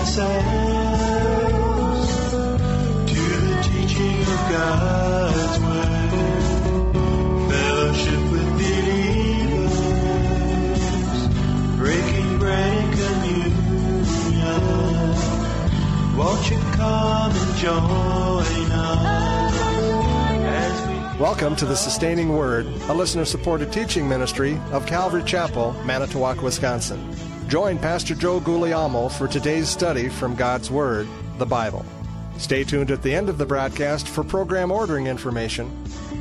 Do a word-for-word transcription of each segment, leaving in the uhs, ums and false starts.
ourselves to the teaching of God's Word, fellowship with believers, breaking bread and communion. Won't you come and join us as we... Welcome to the Sustaining Word, a listener-supported teaching ministry of Calvary Chapel, Manitowoc, Wisconsin. Join Pastor Joe Guglielmo for today's study from God's Word, the Bible. Stay tuned at the end of the broadcast for program ordering information.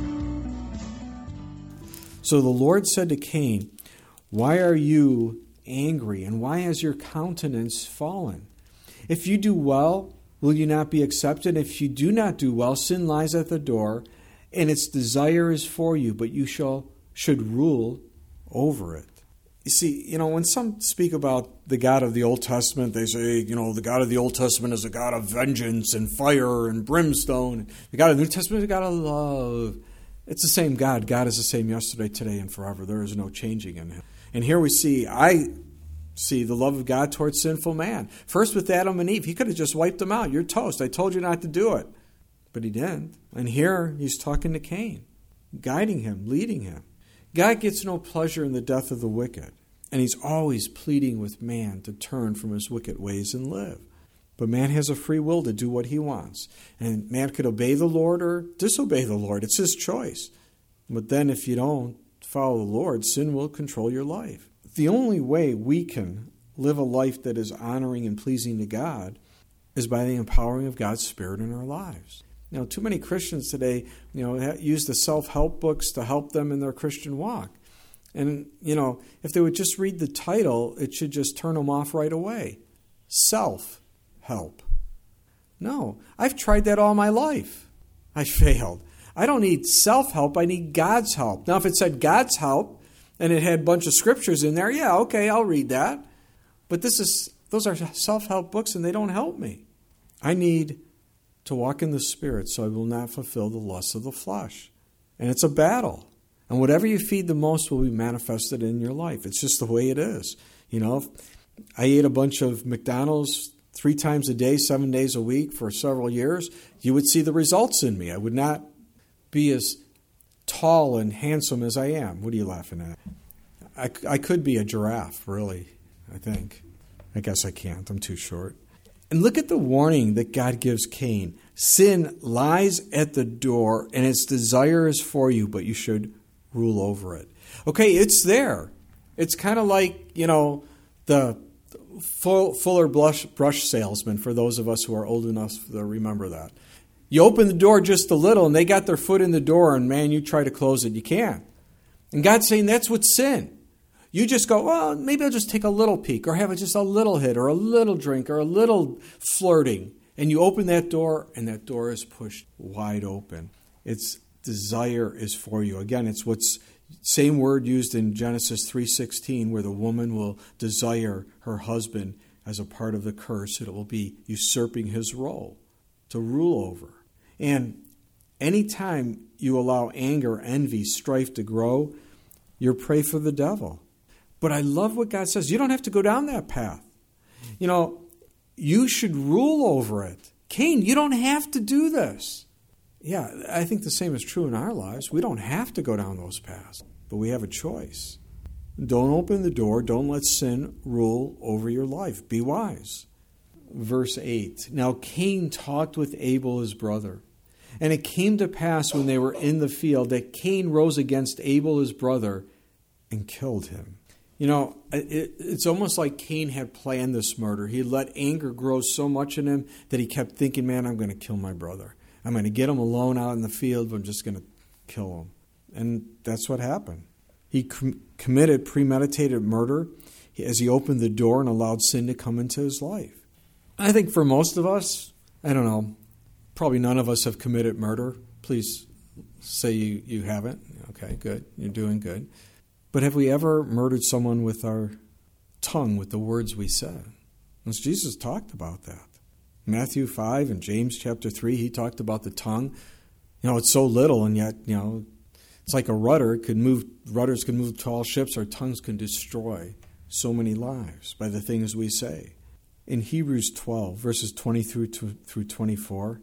So the Lord said to Cain, "Why are you angry, and why has your countenance fallen? If you do well, will you not be accepted? If you do not do well, sin lies at the door, and its desire is for you, but you shall should rule over it." You see, you know, when some speak about the God of the Old Testament, they say, you know, the God of the Old Testament is a God of vengeance and fire and brimstone. The God of the New Testament is a God of love. It's the same God. God is the same yesterday, today, and forever. There is no changing in Him. And here we see, I see the love of God towards sinful man. First with Adam and Eve, He could have just wiped them out. You're toast. I told you not to do it. But He didn't. And here He's talking to Cain, guiding him, leading him. God gets no pleasure in the death of the wicked, and He's always pleading with man to turn from his wicked ways and live. But man has a free will to do what he wants. And man could obey the Lord or disobey the Lord. It's his choice. But then if you don't follow the Lord, sin will control your life. The only way we can live a life that is honoring and pleasing to God is by the empowering of God's Spirit in our lives. You know, too many Christians today, you know, use the self-help books to help them in their Christian walk. And, you know, if they would just read the title, it should just turn them off right away. Self-help. No, I've tried that all my life. I failed. I don't need self-help. I need God's help. Now, if it said God's help and it had a bunch of scriptures in there, yeah, okay, I'll read that. But this is those are self-help books and they don't help me. I need to walk in the Spirit so I will not fulfill the lusts of the flesh. And it's a battle. And whatever you feed the most will be manifested in your life. It's just the way it is. You know, if I ate a bunch of McDonald's three times a day, seven days a week for several years, you would see the results in me. I would not be as tall and handsome as I am. What are you laughing at? I, I could be a giraffe, really, I think. I guess I can't. I'm too short. And look at the warning that God gives Cain. Sin lies at the door, and its desire is for you, but you should rule over it. Okay, it's there. It's kind of like, you know, the Fuller brush, brush salesman, for those of us who are old enough to remember that. You open the door just a little, and they got their foot in the door, and man, you try to close it, you can't. And God's saying that's what's sin. You just go, well, maybe I'll just take a little peek or have just a little hit or a little drink or a little flirting. And you open that door and that door is pushed wide open. Its desire is for you. Again, it's what's same word used in Genesis three sixteen where the woman will desire her husband as a part of the curse. It will be usurping his role to rule over. And anytime you allow anger, envy, strife to grow, you're prey for the devil. But I love what God says. You don't have to go down that path. You know, you should rule over it. Cain, you don't have to do this. Yeah, I think the same is true in our lives. We don't have to go down those paths, but we have a choice. Don't open the door. Don't let sin rule over your life. Be wise. Verse eight. Now Cain talked with Abel his brother. And it came to pass when they were in the field that Cain rose against Abel his brother and killed him. You know, it, it's almost like Cain had planned this murder. He let anger grow so much in him that he kept thinking, man, I'm going to kill my brother. I'm going to get him alone out in the field, but I'm just going to kill him. And that's what happened. He com- committed premeditated murder as he opened the door and allowed sin to come into his life. I think for most of us, I don't know, probably none of us have committed murder. Please say you, you haven't. Okay, good. You're doing good. But have we ever murdered someone with our tongue, with the words we said? And Jesus talked about that. Matthew five and James chapter three, he talked about the tongue. You know, it's so little, and yet, you know, it's like a rudder. It could move, rudders can move tall ships. Our tongues can destroy so many lives by the things we say. In Hebrews twelve, verses twenty through through twenty-four,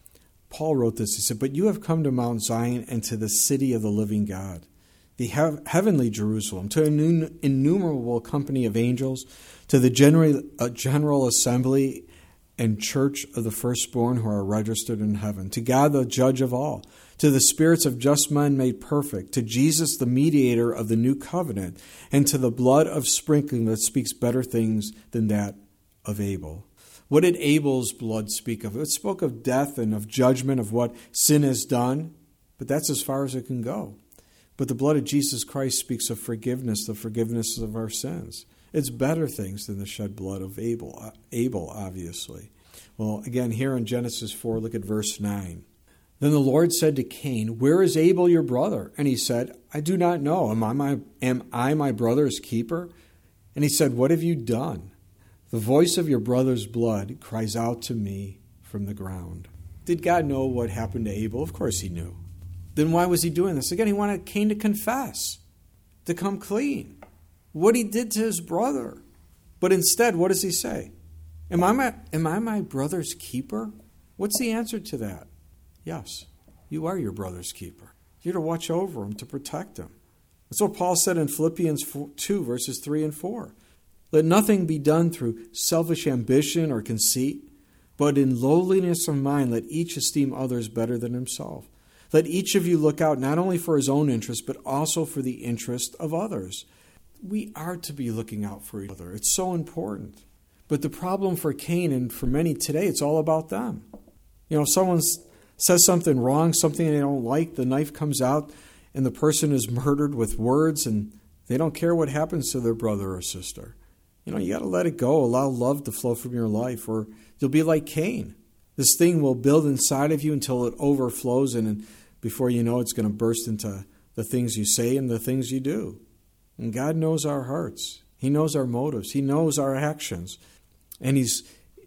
Paul wrote this. He said, "But you have come to Mount Zion and to the city of the living God, the he- heavenly Jerusalem, to an innumerable company of angels, to the general, uh, general assembly and church of the firstborn who are registered in heaven, to God the judge of all, to the spirits of just men made perfect, to Jesus the mediator of the new covenant, and to the blood of sprinkling that speaks better things than that of Abel." What did Abel's blood speak of? It spoke of death and of judgment, of what sin has done, but that's as far as it can go. But the blood of Jesus Christ speaks of forgiveness, the forgiveness of our sins. It's better things than the shed blood of Abel, Abel, obviously. Well, again, here in Genesis four, look at verse nine. "Then the Lord said to Cain, 'Where is Abel your brother?' And he said, 'I do not know. Am I my, am I my brother's keeper?' And he said, 'What have you done? The voice of your brother's blood cries out to me from the ground.'" Did God know what happened to Abel? Of course he knew. Then why was he doing this? Again, he wanted Cain to confess, to come clean, what he did to his brother. But instead, what does he say? Am I my, am I my brother's keeper? What's the answer to that? Yes, you are your brother's keeper. You're to watch over him, to protect him. That's what Paul said in Philippians two, verses three and four. "Let nothing be done through selfish ambition or conceit, but in lowliness of mind let each esteem others better than himself. Let each of you look out not only for his own interest, but also for the interest of others." We are to be looking out for each other. It's so important. But the problem for Cain and for many today, it's all about them. You know, if someone says something wrong, something they don't like, the knife comes out and the person is murdered with words and they don't care what happens to their brother or sister. You know, you got to let it go. Allow love to flow from your life, or you'll be like Cain. This thing will build inside of you until it overflows, and before you know, it's going to burst into the things you say and the things you do. And God knows our hearts. He knows our motives. He knows our actions. And He's,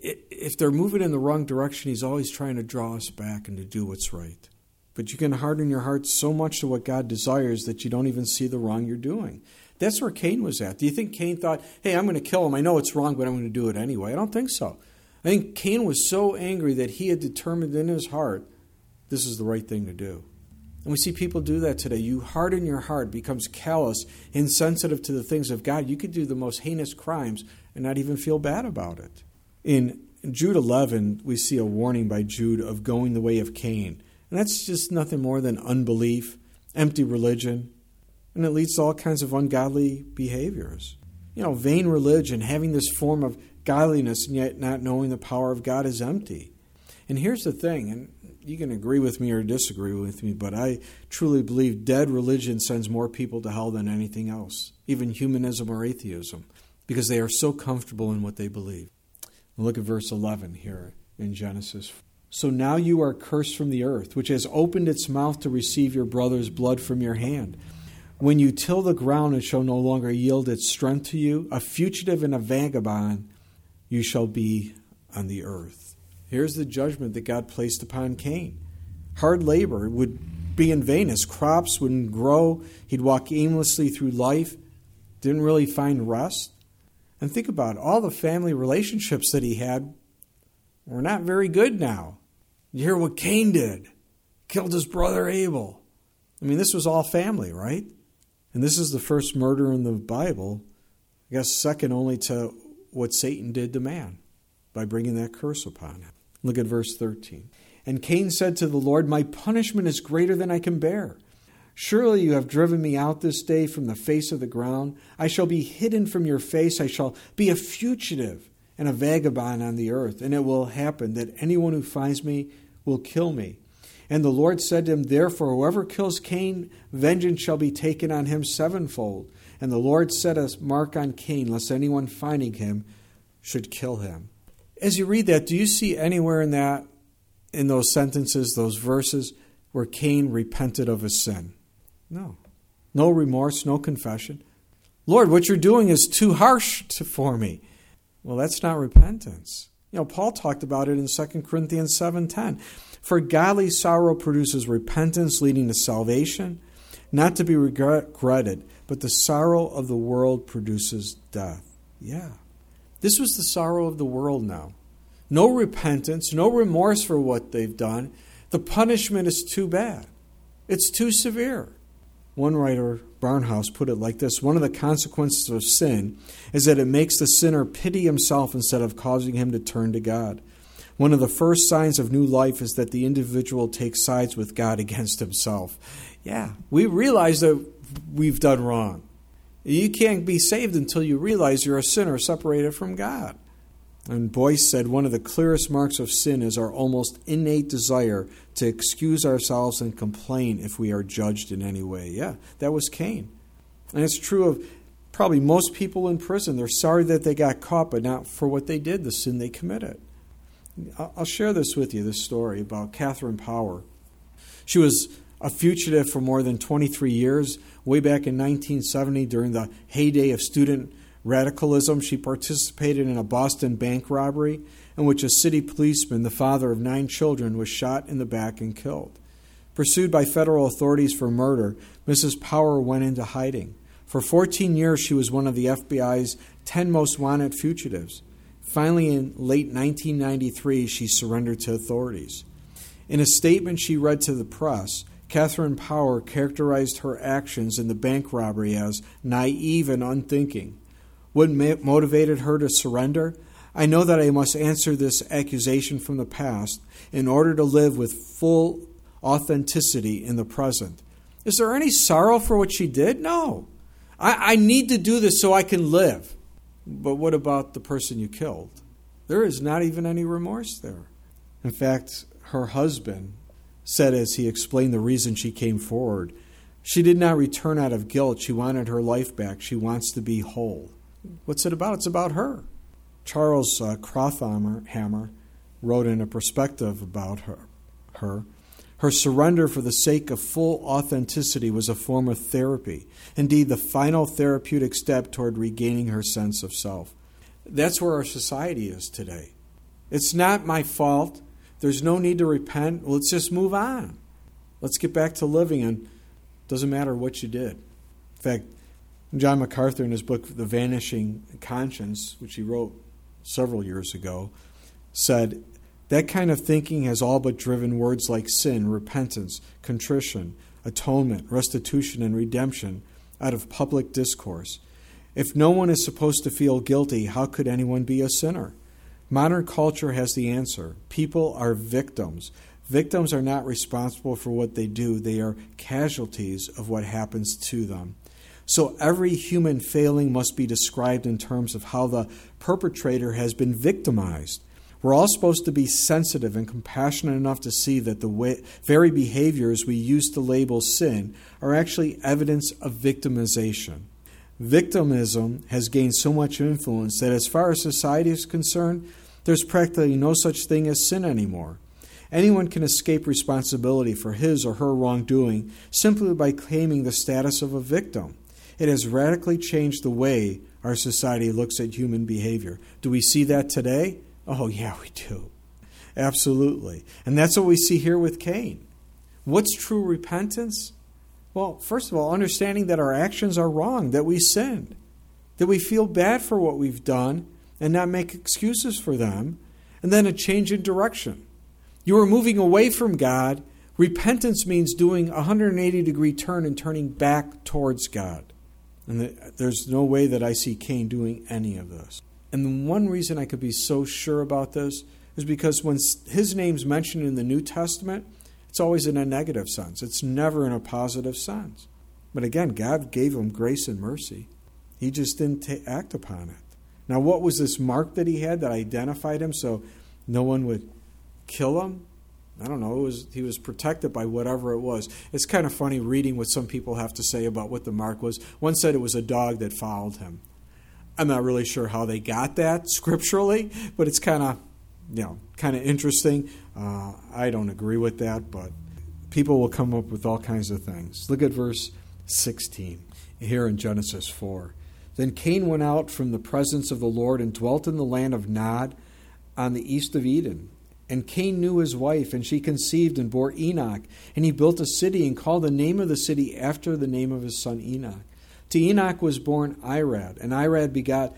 if they're moving in the wrong direction, He's always trying to draw us back and to do what's right. But you can harden your heart so much to what God desires that you don't even see the wrong you're doing. That's where Cain was at. Do you think Cain thought, hey, I'm going to kill him. I know it's wrong, but I'm going to do it anyway? I don't think so. I think Cain was so angry that he had determined in his heart, this is the right thing to do. And we see people do that today. You harden your heart, becomes callous, insensitive to the things of God. You could do the most heinous crimes and not even feel bad about it. In Jude eleven, we see a warning by Jude of going the way of Cain. And that's just nothing more than unbelief, empty religion, and it leads to all kinds of ungodly behaviors. You know, vain religion, having this form of godliness and yet not knowing the power of God, is empty. And here's the thing, and you can agree with me or disagree with me, but I truly believe dead religion sends more people to hell than anything else, even humanism or atheism, because they are so comfortable in what they believe. Look at verse eleven here in Genesis. So now you are cursed from the earth, which has opened its mouth to receive your brother's blood from your hand. When you till the ground, it shall no longer yield its strength to you. A fugitive and a vagabond you shall be on the earth. Here's the judgment that God placed upon Cain. Hard labor would be in vain. His crops wouldn't grow. He'd walk aimlessly through life. Didn't really find rest. And think about it. All the family relationships that he had were not very good now. You hear what Cain did. Killed his brother Abel. I mean, this was all family, right? And this is the first murder in the Bible, I guess second only to what Satan did to man by bringing that curse upon him. Look at verse thirteen. And Cain said to the Lord, my punishment is greater than I can bear. Surely you have driven me out this day from the face of the ground. I shall be hidden from your face. I shall be a fugitive and a vagabond on the earth. And it will happen that anyone who finds me will kill me. And the Lord said to him, therefore, whoever kills Cain, vengeance shall be taken on him sevenfold. And the Lord set a mark on Cain, lest anyone finding him should kill him. As you read that, do you see anywhere in that, in those sentences, those verses, where Cain repented of his sin? No. No remorse, no confession. Lord, what you're doing is too harsh to, for me. Well, that's not repentance. You know, Paul talked about it in Second Corinthians seven ten. For godly sorrow produces repentance leading to salvation, not to be regretted, but the sorrow of the world produces death. Yeah. This was the sorrow of the world now. No repentance, no remorse for what they've done. The punishment is too bad. It's too severe. One writer, Barnhouse, put it like this: one of the consequences of sin is that it makes the sinner pity himself instead of causing him to turn to God. One of the first signs of new life is that the individual takes sides with God against himself. Yeah, we realize that we've done wrong. You can't be saved until you realize you're a sinner separated from God. And Boyce said one of the clearest marks of sin is our almost innate desire to excuse ourselves and complain if we are judged in any way. Yeah, that was Cain. And it's true of probably most people in prison. They're sorry that they got caught, but not for what they did, the sin they committed. I'll share this with you, this story about Catherine Power. She was a fugitive for more than twenty-three years. Way back in nineteen seventy, during the heyday of student radicalism, she participated in a Boston bank robbery in which a city policeman, the father of nine children, was shot in the back and killed. Pursued by federal authorities for murder, Missus Power went into hiding. For fourteen years, she was one of the F B I's ten most wanted fugitives. Finally, in late nineteen ninety-three, she surrendered to authorities. In a statement she read to the press, Catherine Power characterized her actions in the bank robbery as naive and unthinking. What motivated her to surrender? I know that I must answer this accusation from the past in order to live with full authenticity in the present. Is there any sorrow for what she did? No. I, I need to do this so I can live. But what about the person you killed? There is not even any remorse there. In fact, her husband said as he explained the reason she came forward, she did not return out of guilt. She wanted her life back. She wants to be whole. What's it about? It's about her. Charles uh, Krauthammer wrote in a perspective about her, her. Her surrender for the sake of full authenticity was a form of therapy. Indeed, the final therapeutic step toward regaining her sense of self. That's where our society is today. It's not my fault. There's no need to repent. Let's just move on. Let's get back to living, and it doesn't matter what you did. In fact, John MacArthur, in his book, The Vanishing Conscience, which he wrote several years ago, said, that kind of thinking has all but driven words like sin, repentance, contrition, atonement, restitution, and redemption out of public discourse. If no one is supposed to feel guilty, how could anyone be a sinner? Modern culture has the answer. People are victims. Victims are not responsible for what they do. They are casualties of what happens to them. So every human failing must be described in terms of how the perpetrator has been victimized. We're all supposed to be sensitive and compassionate enough to see that the way, very behaviors we use to label sin are actually evidence of victimization. Victimism has gained so much influence that as far as society is concerned, there's practically no such thing as sin anymore. Anyone can escape responsibility for his or her wrongdoing simply by claiming the status of a victim. It has radically changed the way our society looks at human behavior. Do we see that today? Oh, yeah, we do. Absolutely. And that's what we see here with Cain. What's true repentance? Well, first of all, understanding that our actions are wrong, that we sinned, that we feel bad for what we've done and not make excuses for them, and then a change in direction. You are moving away from God. Repentance means doing a one hundred eighty degree turn and turning back towards God. And there's no way that I see Cain doing any of this. And the one reason I could be so sure about this is because when his name's mentioned in the New Testament, it's always in a negative sense. It's never in a positive sense. But again, God gave him grace and mercy. He just didn't ta- act upon it. Now, what was this mark that he had that identified him so no one would kill him? I don't know. It was, he was protected by whatever it was. It's kind of funny reading what some people have to say about what the mark was. One said it was a dog that followed him. I'm not really sure how they got that scripturally, but it's kind of, you know, kind of interesting. Uh, I don't agree with that, but people will come up with all kinds of things. Look at verse sixteen here in Genesis four. Then Cain went out from the presence of the Lord and dwelt in the land of Nod on the east of Eden. And Cain knew his wife, and she conceived and bore Enoch. And he built a city and called the name of the city after the name of his son Enoch. To Enoch was born Irad, and Irad begot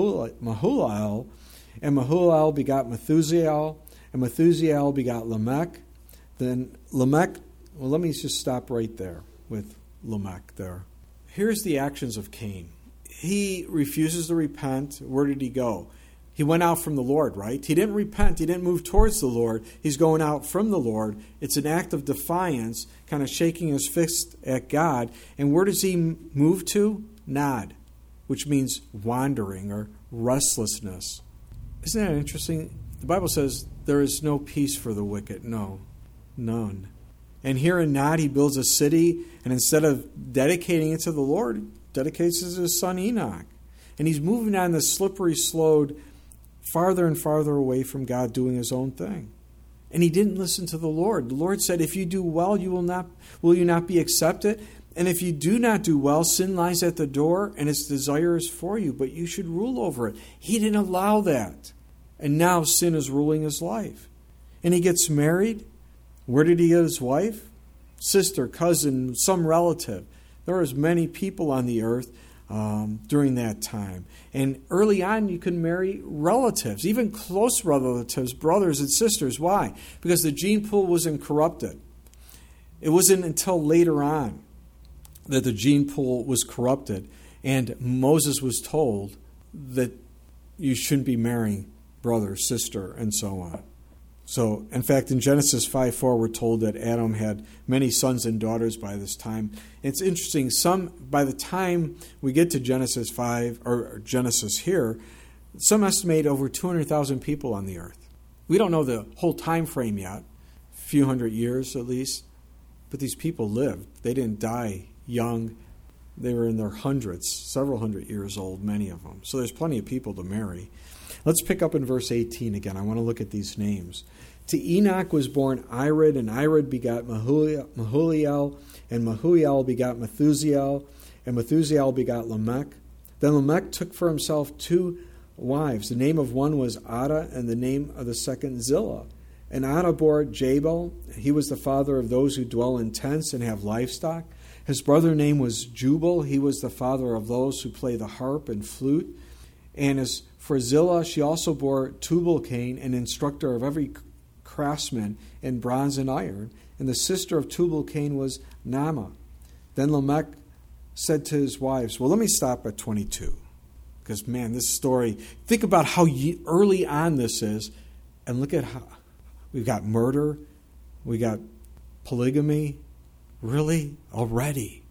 Mahulalel, and Mahulalel begot Methusiel, and Methusiel begot Lamech. Then Lamech, well, let me just stop right there with Lamech there. Here's the actions of Cain. He refuses to repent. Where did he go? He went out from the Lord, right? He didn't repent. He didn't move towards the Lord. He's going out from the Lord. It's an act of defiance, kind of shaking his fist at God. And where does he move to? Nod, which means wandering or restlessness. Isn't that interesting? The Bible says there is no peace for the wicked. No, none. And here in Nod, he builds a city, and instead of dedicating it to the Lord, dedicates it to his son Enoch. And he's moving on this slippery slope farther and farther away from God, doing his own thing. And he didn't listen to the Lord. The Lord said, if you do well, you will not will you not be accepted? And if you do not do well, sin lies at the door, and its desire is for you, but you should rule over it. He didn't allow that. And now sin is ruling his life. And he gets married. Where did he get his wife? Sister, cousin, some relative. There was many people on the earth Um, during that time. And early on, you could marry relatives, even close relatives, brothers and sisters. Why? Because the gene pool wasn't corrupted. It wasn't until later on that the gene pool was corrupted, and Moses was told that you shouldn't be marrying brother, sister, and so on. So, in fact, in Genesis five four, we're told that Adam had many sons and daughters by this time. It's interesting, some by the time we get to Genesis five, or Genesis here, some estimate over two hundred thousand people on the earth. We don't know the whole time frame yet, a few hundred years at least, but these people lived. They didn't die young. They were in their hundreds, several hundred years old, many of them. So there's plenty of people to marry. Let's pick up in verse eighteen again. I want to look at these names. To Enoch was born Irad, and Irad begot Mahulalel, and Mahulalel begot Methusiel, and Methusiel begot Lamech. Then Lamech took for himself two wives. The name of one was Adah, and the name of the second Zillah. And Adah bore Jabal. He was the father of those who dwell in tents and have livestock. His brother's name was Jubal. He was the father of those who play the harp and flute. And as for Zillah, she also bore Tubal-Cain, an instructor of every craftsman in bronze and iron. And the sister of Tubal-Cain was Naamah. Then Lamech said to his wives, well, let me stop at twenty-two. Because, man, this story, think about how early on this is. And look at how we've got murder. We got polygamy. Really? Already?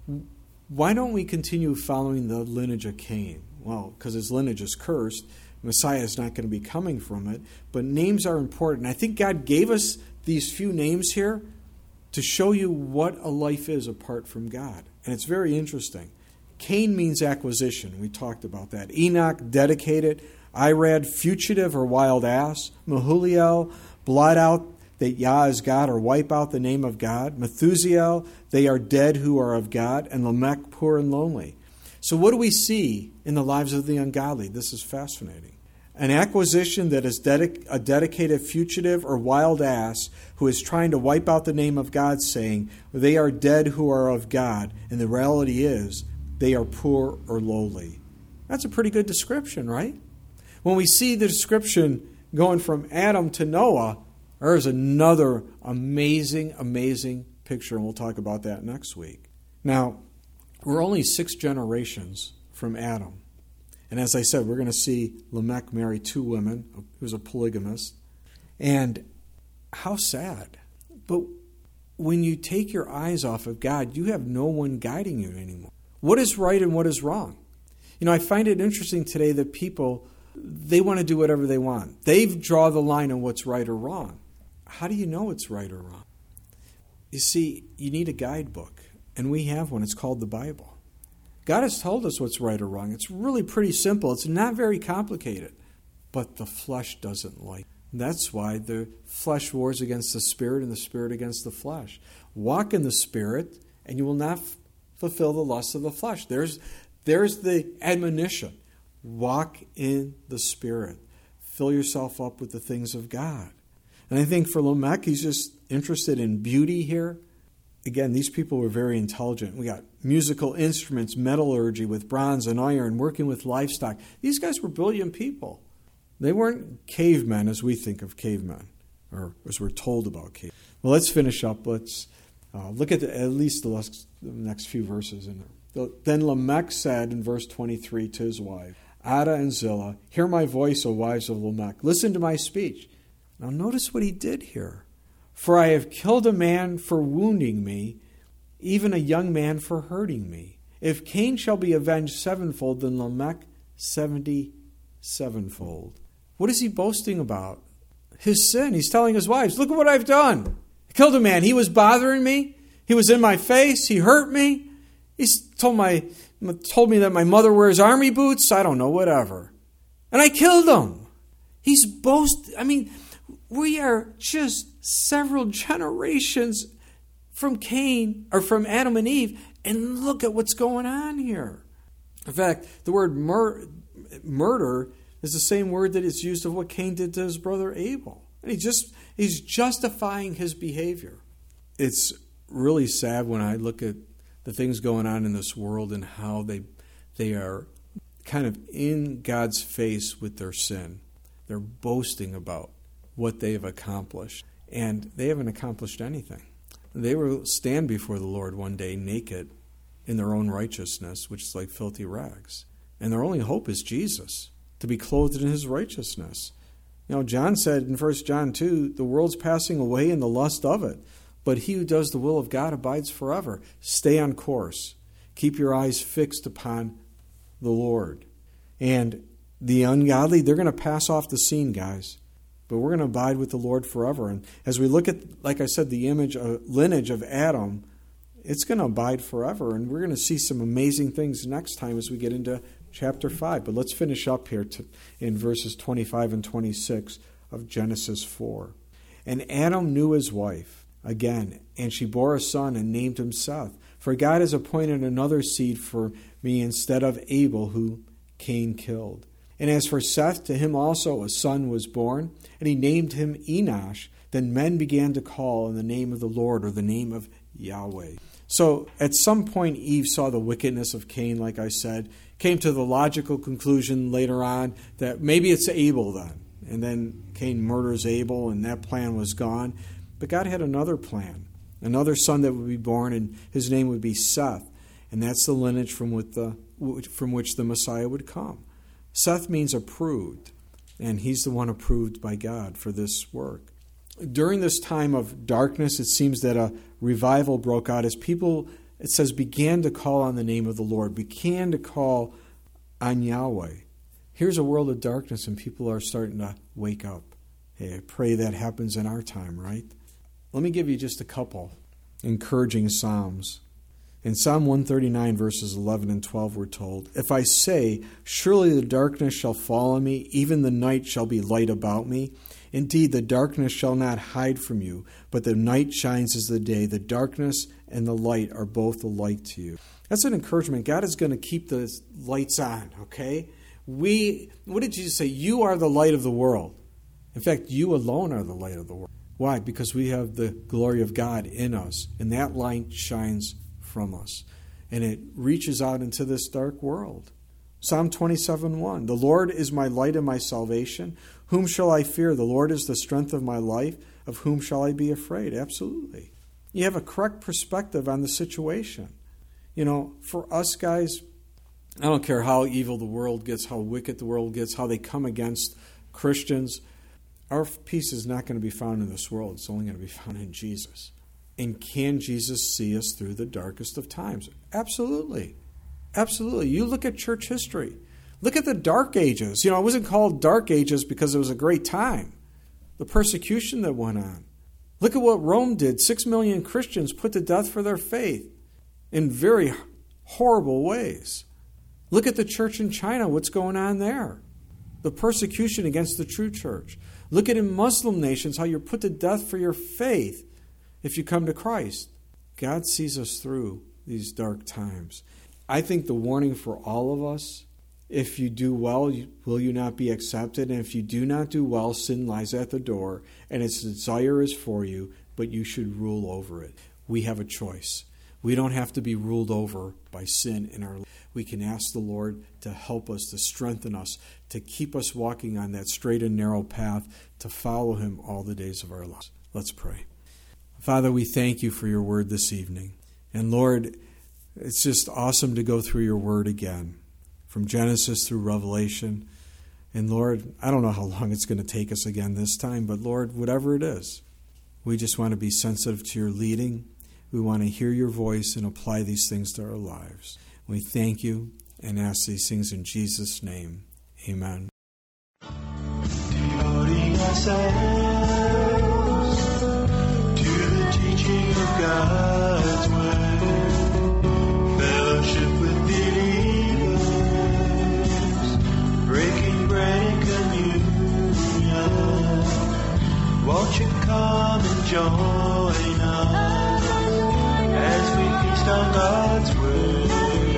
Why don't we continue following the lineage of Cain? Well, because his lineage is cursed. Messiah is not going to be coming from it. But names are important. I think God gave us these few names here to show you what a life is apart from God. And it's very interesting. Cain means acquisition. We talked about that. Enoch, dedicated. Irad, fugitive or wild ass. Mahulalel, blot out that Yah is God or wipe out the name of God. Methusiel, they are dead who are of God. And Lamech, poor and lonely. So what do we see in the lives of the ungodly? This is fascinating. An acquisition that is dedic- a dedicated fugitive or wild ass who is trying to wipe out the name of God, saying, they are dead who are of God. And the reality is, they are poor or lowly. That's a pretty good description, right? When we see the description going from Adam to Noah, there's another amazing, amazing picture, and we'll talk about that next week. Now, we're only six generations from Adam. And as I said, we're going to see Lamech marry two women, who's a polygamist. And how sad. But when you take your eyes off of God, you have no one guiding you anymore. What is right and what is wrong? You know, I find it interesting today that people, they want to do whatever they want. They draw the line on what's right or wrong. How do you know it's right or wrong? You see, you need a guidebook. And we have one. It's called the Bible. God has told us what's right or wrong. It's really pretty simple. It's not very complicated. But the flesh doesn't like it. That's why the flesh wars against the spirit and the spirit against the flesh. Walk in the spirit and you will not f- fulfill the lusts of the flesh. There's, there's the admonition. Walk in the spirit. Fill yourself up with the things of God. And I think for Lamech, he's just interested in beauty here. again, these people were very intelligent. We got musical instruments, metallurgy with bronze and iron, working with livestock. These guys were brilliant people. They weren't cavemen as we think of cavemen, or as we're told about cavemen. Well, let's finish up. Let's uh, look at the, at least the, last, the next few verses in there. Then Lamech said in verse twenty-three to his wife, Ada and Zillah, hear my voice, O wives of Lamech. Listen to my speech. Now notice what he did here. For I have killed a man for wounding me, even a young man for hurting me. If Cain shall be avenged sevenfold, then Lamech seventy-sevenfold. What is he boasting about? His sin. He's telling his wives, look at what I've done. I killed a man. He was bothering me. He was in my face. He hurt me. He's told my told me that my mother wears army boots. I don't know, whatever. And I killed him. He's boast. I mean, we are just several generations from Cain, or from Adam and Eve, and look at what's going on here. In fact, the word mur- murder is the same word that is used of what Cain did to his brother Abel. And he just he's justifying his behavior. It's really sad when I look at the things going on in this world and how they they are kind of in God's face with their sin. They're boasting about what they have accomplished. And they haven't accomplished anything. They will stand before the Lord one day naked in their own righteousness, which is like filthy rags. And their only hope is Jesus, to be clothed in his righteousness. You know, John said in First John two, the world's passing away in the lust of it, but he who does the will of God abides forever. Stay on course. Keep your eyes fixed upon the Lord. And the ungodly, they're going to pass off the scene, guys. But we're going to abide with the Lord forever. And as we look at, like I said, the image, uh, lineage of Adam, it's going to abide forever. And we're going to see some amazing things next time as we get into chapter five. But let's finish up here to, in verses twenty-five and twenty-six of Genesis four. And Adam knew his wife again, and she bore a son and named him Seth. For God has appointed another seed for me instead of Abel, who Cain killed. And as for Seth, to him also a son was born, and he named him Enosh. Then men began to call on the name of the Lord, or the name of Yahweh. So at some point Eve saw the wickedness of Cain, like I said, came to the logical conclusion later on that maybe it's Abel then. And then Cain murders Abel, and that plan was gone. But God had another plan, another son that would be born, and his name would be Seth. And that's the lineage from which the, from which the Messiah would come. Seth means approved, and he's the one approved by God for this work. During this time of darkness, it seems that a revival broke out as people, it says, began to call on the name of the Lord, began to call on Yahweh. Here's a world of darkness, and people are starting to wake up. Hey, I pray that happens in our time, right? Let me give you just a couple encouraging psalms. In Psalm one thirty-nine, verses eleven and twelve, we're told, If I say, surely the darkness shall fall on me, even the night shall be light about me. Indeed, the darkness shall not hide from you, but the night shines as the day. The darkness and the light are both alike to you. That's an encouragement. God is going to keep the lights on, okay? We, what did Jesus say? You are the light of the world. In fact, you alone are the light of the world. Why? Because we have the glory of God in us, and that light shines from us, and it reaches out into this dark world. Psalm twenty-seven one, The Lord is my light and my salvation. Whom shall I fear? The Lord is the strength of my life. Of whom shall I be afraid? Absolutely. You have a correct perspective on the situation. You know, for us guys, I don't care how evil the world gets, how wicked the world gets, how they come against Christians. Our peace is not going to be found in this world. It's only going to be found in Jesus. And can Jesus see us through the darkest of times? Absolutely. Absolutely. You look at church history. Look at the Dark Ages. You know, it wasn't called Dark Ages because it was a great time. The persecution that went on. Look at what Rome did. Six million Christians put to death for their faith in very horrible ways. Look at the church in China, what's going on there. The persecution against the true church. Look at in Muslim nations how you're put to death for your faith if you come to Christ. God sees us through these dark times. I think the warning for all of us, if you do well, will you not be accepted? And if you do not do well, sin lies at the door, and its desire is for you, but you should rule over it. we have a choice. We don't have to be ruled over by sin in our life. We can ask the Lord to help us, to strengthen us, to keep us walking on that straight and narrow path, to follow Him all the days of our lives. Let's pray. Father, we thank You for Your word this evening. And Lord, it's just awesome to go through Your word again, from Genesis through Revelation. And Lord, I don't know how long it's going to take us again this time, but Lord, whatever it is, we just want to be sensitive to Your leading. We want to hear Your voice and apply these things to our lives. We thank You and ask these things in Jesus' name. Amen. Devoting ourselves to the teaching of God's Word, fellowship with believers, breaking bread and communion. Won't you come and join us as we feast on God's Word?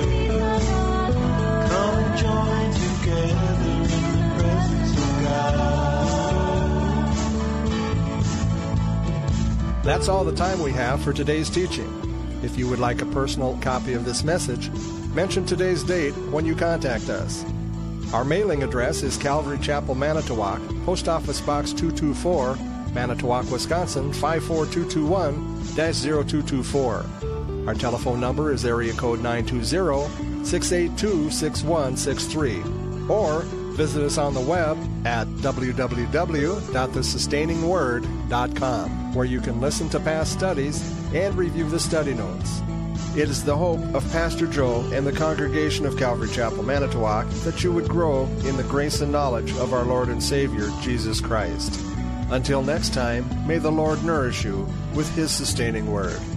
Come and join together in the presence of God. That's all the time we have for today's teaching. If you would like a personal copy of this message, mention today's date when you contact us. Our mailing address is Calvary Chapel, Manitowoc, Post Office Box two two four, Manitowoc, Wisconsin five four two two one dash zero two two four. Our telephone number is area code nine two zero, six eight two, six one six three. Or visit us on the web at w w w dot the sustaining word dot com, where you can listen to past studies and review the study notes. It is the hope of Pastor Joe and the congregation of Calvary Chapel, Manitowoc, that you would grow in the grace and knowledge of our Lord and Savior, Jesus Christ. Until next time, may the Lord nourish you with His sustaining word.